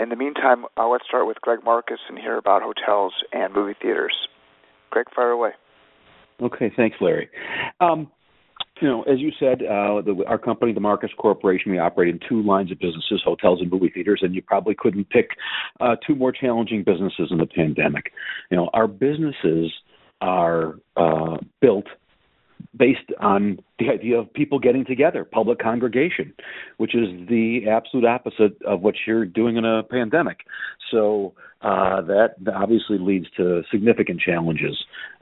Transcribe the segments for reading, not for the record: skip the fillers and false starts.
In the meantime, let's start with Greg Marcus and hear about hotels and movie theaters. Greg, fire away. Okay, thanks, Larry. As you said, our company, the Marcus Corporation, we operate in two lines of businesses, hotels and movie theaters, and you probably couldn't pick two more challenging businesses in the pandemic. Our businesses are built based on the idea of people getting together, public congregation, which is the absolute opposite of what you're doing in a pandemic. So that obviously leads to significant challenges.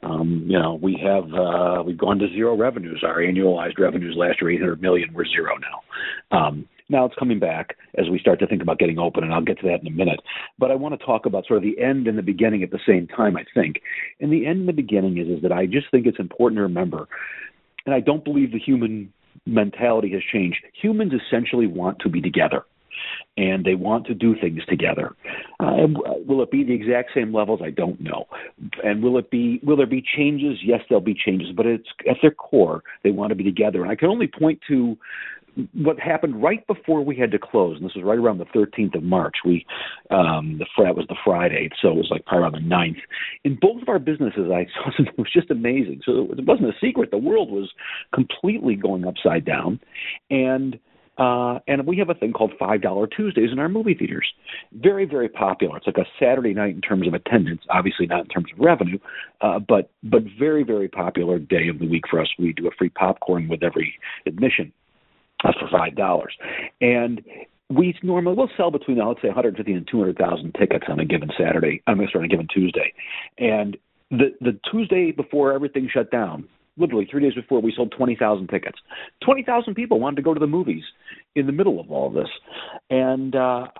We've gone to zero revenues. Our annualized revenues last year, $800 million, we're zero now. Now it's coming back as we start to think about getting open, and I'll get to that in a minute. But I want to talk about sort of the end and the beginning at the same time, I think. And the end and the beginning is that I just think it's important to remember, and I don't believe the human mentality has changed. Humans essentially want to be together, and they want to do things together. And will it be the exact same levels? I don't know. And will there be changes? Yes, there'll be changes, but it's at their core, they want to be together. And I can only point to what happened right before we had to close, and this was right around the 13th of March. That was the Friday, so it was like probably around the 9th. In both of our businesses, I saw something that was just amazing. So it wasn't a secret. The world was completely going upside down, and we have a thing called $5 Tuesdays in our movie theaters. Very, very popular. It's like a Saturday night in terms of attendance, obviously not in terms of revenue, but very, very popular day of the week for us. We do a free popcorn with every admission. For $5. And we'll sell between, let's say, 150 and 200,000 tickets on a given on a given Tuesday. And the Tuesday before everything shut down, literally 3 days before, we sold 20,000 tickets. 20,000 people wanted to go to the movies in the middle of all of this. And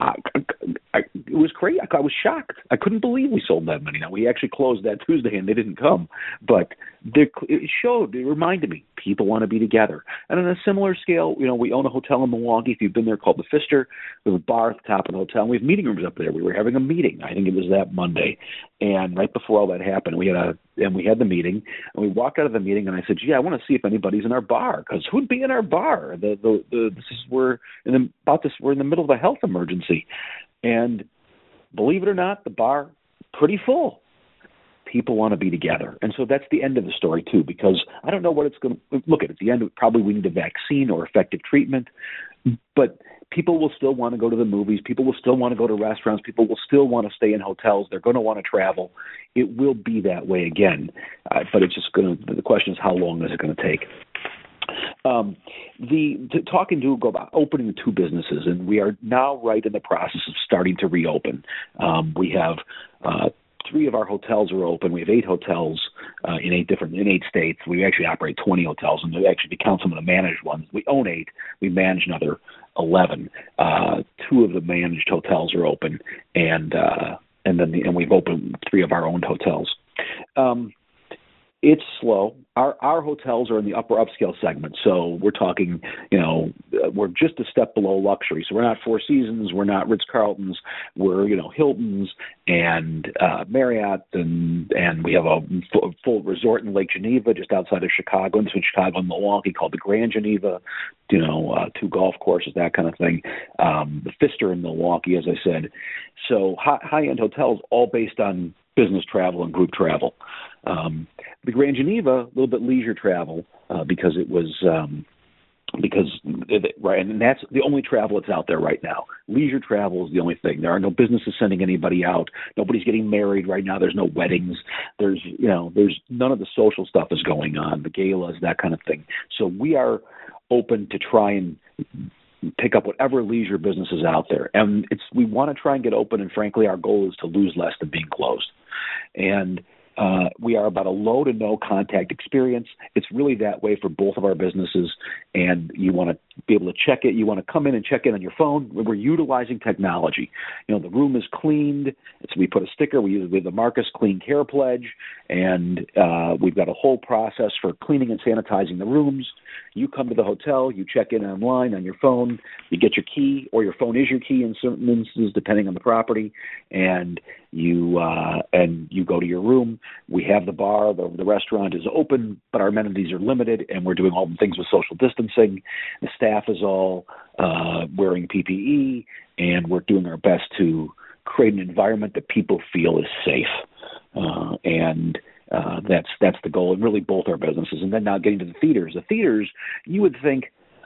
it was crazy. I was shocked. I couldn't believe we sold that many. Now, we actually closed that Tuesday and they didn't come. But it reminded me, people want to be together. And on a similar scale, we own a hotel in Milwaukee, if you've been there, called the Pfister. We have a bar at the top of the hotel. And we have meeting rooms up there. We were having a meeting. I think it was that Monday. And right before all that happened, we had the meeting. And we walked out of the meeting and I said, I want to see if anybody's in our bar, because who'd be in our bar? We're in the middle of a health emergency. And believe it or not, the bar pretty full. People want to be together. And so that's the end of the story, too, because I don't know what it's going to look at. At the end, probably we need a vaccine or effective treatment, but people will still want to go to the movies. People will still want to go to restaurants. People will still want to stay in hotels. They're going to want to travel. It will be that way again, but it's just the question is, how long is it going to take? Talking to go about opening the two businesses, and we are now right in the process of starting to reopen. We have 3 of our hotels are open. We have 8 hotels in 8 states. We actually operate 20 hotels, and actually, if you count some of the managed ones, we own 8. We manage another 11. 2 of the managed hotels are open, and we've opened 3 of our owned hotels. It's slow. Our hotels are in the upper upscale segment, so we're talking, we're just a step below luxury. So we're not Four Seasons, we're not Ritz-Carltons, we're Hiltons and Marriott, and we have a full resort in Lake Geneva, just outside of Chicago, in between Chicago and Milwaukee, called the Grand Geneva. 2 golf courses, that kind of thing. The Pfister in Milwaukee, as I said. So high-end hotels, all based on business travel and group travel. The Grand Geneva, a little bit leisure travel, because it was right, and that's the only travel that's out there right now. Leisure travel is the only thing. There are no businesses sending anybody out. Nobody's getting married right now. There's no weddings. There's none of the social stuff is going on, the galas, that kind of thing. So we are open to try and pick up whatever leisure business is out there. And we want to try and get open, and frankly, our goal is to lose less than being closed. And we are about a low to no contact experience. It's really that way for both of our businesses, and you want to be able to check it. You want to come in and check in on your phone. We're utilizing technology. The room is cleaned. So we put a sticker. We have the Marcus Clean Care Pledge, and we've got a whole process for cleaning and sanitizing the rooms. You come to the hotel, you check in online on your phone, you get your key, or your phone is your key in certain instances, depending on the property, and you go to your room. We have the bar, the restaurant is open, but our amenities are limited, and we're doing all the things with social distancing. distancing. The staff is all wearing PPE, and we're doing our best to create an environment that people feel is safe. That's the goal, and really both our businesses. And then now getting to the theaters. The theaters, you would think,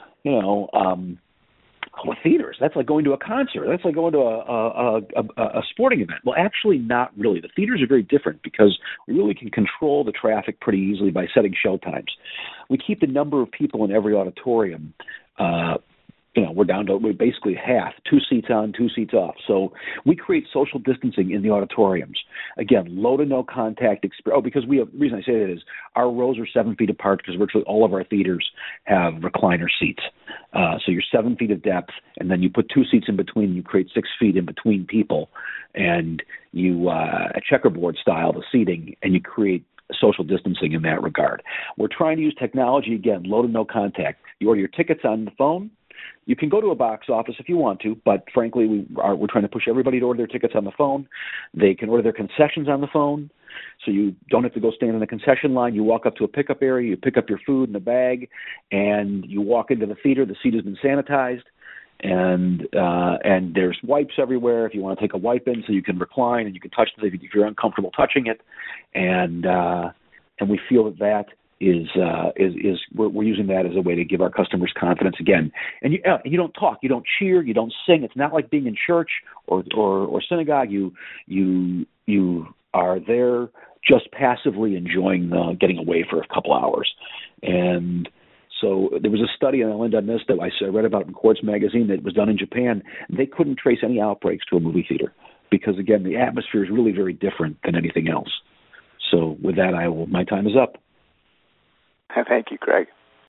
theaters, that's like going to a concert. That's like going to a sporting event. Well, actually, not really. The theaters are very different because we really can control the traffic pretty easily by setting show times. We keep the number of people in every auditorium. We're down to basically half, 2 seats on, 2 seats off. So we create social distancing in the auditoriums. Again, low to no contact experience. Because the reason I say that is our rows are 7 feet apart because virtually all of our theaters have recliner seats. So you're 7 feet of depth, and then you put 2 seats in between, and you create 6 feet in between people, and you a checkerboard style the seating, and you create social distancing in that regard. We're trying to use technology, again, low to no contact. You order your tickets on the phone. You can go to a box office if you want to, but frankly, we're trying to push everybody to order their tickets on the phone. They can order their concessions on the phone, so you don't have to go stand in the concession line. You walk up to a pickup area, you pick up your food in a bag, and you walk into the theater. The seat has been sanitized, and there's wipes everywhere if you want to take a wipe in, so you can recline and you can touch it if you're uncomfortable touching it, and we feel that we're using that as a way to give our customers confidence again. And you don't talk, you don't cheer, you don't sing. It's not like being in church or synagogue. You are there just passively enjoying getting away for a couple hours. And so there was a study, and I'll end on this, that I read about in Quartz magazine that was done in Japan. They couldn't trace any outbreaks to a movie theater because, again, the atmosphere is really very different than anything else. So with that, my time is up. Thank you, Greg.